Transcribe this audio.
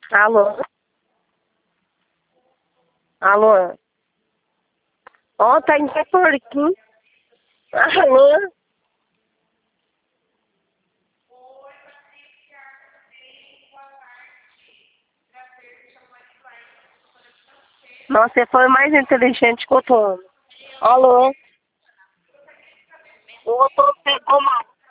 Alô? Alô? Ó, tá em aqui. Alô? Nossa, você foi o mais inteligente que eu tô. Alô? O outro pegou uma